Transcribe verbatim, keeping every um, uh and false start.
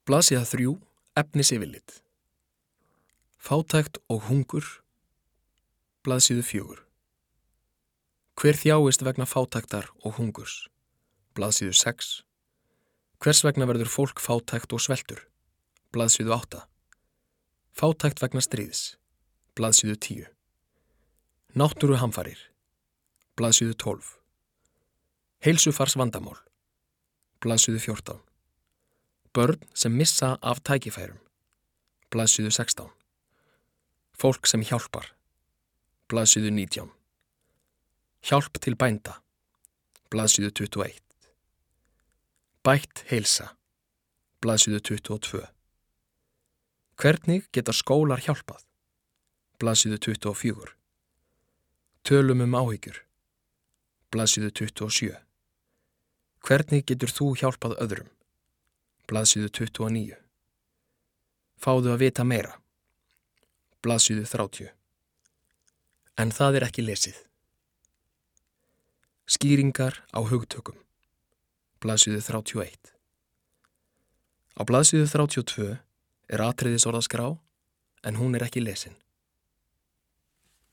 Blaðsíða þrjú, efnisyfirlit. Fátækt og hungur. Blaðsíðu fjögur. Hver þjáist vegna fátæktar og hungurs. Blaðsíðu sex. Hvers vegna verður fólk fátækt og sveltur. Blaðsíðu átta. Fátækt vegna stríðs. Blaðsíðu tíu. Náttúruhamfarir. Blaðsíðu tólf. Heilsufars vandamál. Blaðsíðu fjórtán. Börn sem missa af tækifærum. Blaðsíðu sextán. Fólk sem hjálpar. Blaðsíðu nítján. Hjálp til bænda. Blaðsíðu tuttugu og eitt. Bætt heilsa. Blaðsíðu tuttugu og tvö. Hvernig geta skólar hjálpað? Blaðsíðu tuttugu og fjögur. Tölum um áhyggjur. Blaðsíðu tuttugu og sjö. Hvernig getur þú hjálpað öðrum? Blaðsíðu tuttugu og níu. Fáðu að vita meira. Blaðsíðu þrjátíu. En það er ekki lesið. Skýringar á hugtökum. Blaðsíðu þrjátíu og eitt. Á blaðsíðu þrjátíu og tvö er atriðisorðaskrá, en hún er ekki lesin.